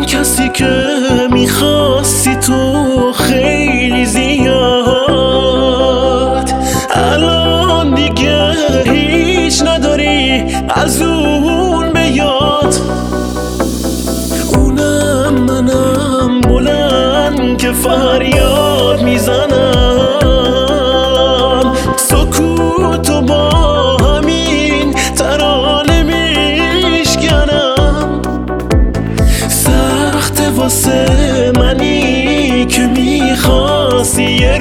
کسی که میخواستی تو خیلی زیاد، الان دیگه هیچ نداری از اون به یاد. اونم منم بلند که فریاد میزنم، سکوتو با همین ترانه میشکنم. سخت واسه منی که میخواستی یه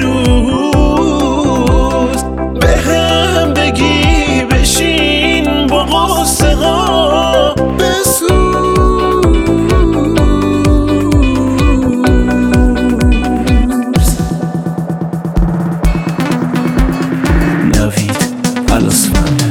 روز بهم بگی بشین با قصه ها بسوز. نوید الاسفند.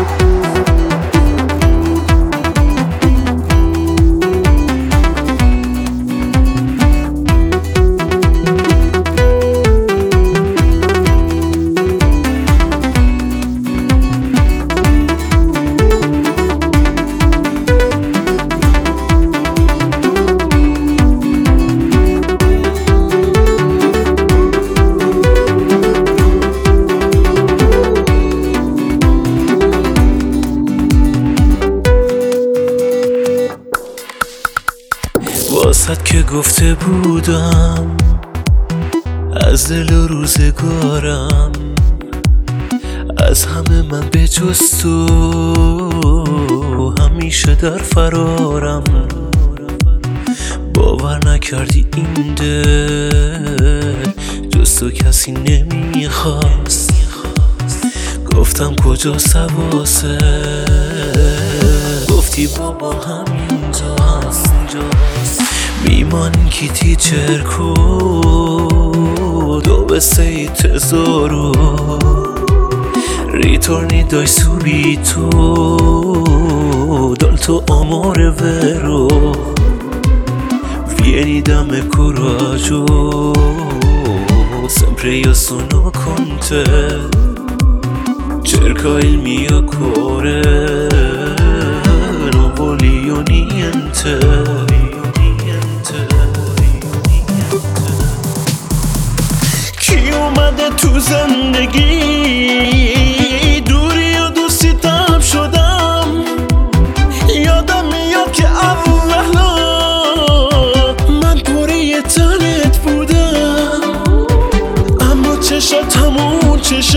واسد که گفته بودم از دل و روزگارم، از همه من به جز تو همیشه در فرارم. باور نکردی این دل جز تو کسی نمیخواست. گفتم کجا سواسه، گفتی بابا همینجاست. میمانی کی تیچر کود dove sei tesoro, ritorni dai subito, dal tuo amore vero. Vieni da me coraggio, sempre io sono con te. Cerca il mio cuore, non voglio niente. تو زندگی دوری و دوستی تب شدم، یادم میاد که اولا من پوری تنت بودم، اما چشات همون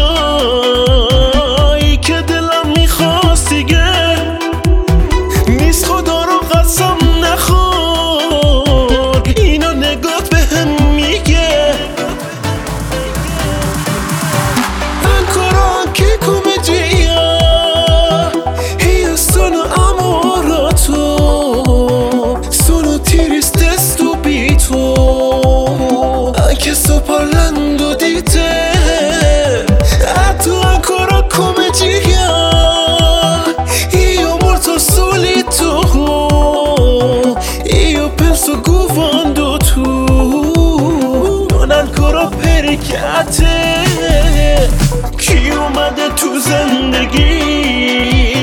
چشایی که دلم میخواست دیگه نیست. خدا رو قسم نخور اینا نگات بهم میگه. Anche sto parlando di te, tu ancora come gira. Io molto solito, io penso quando tu non ancora perché a te. Chi اومده تو زندگی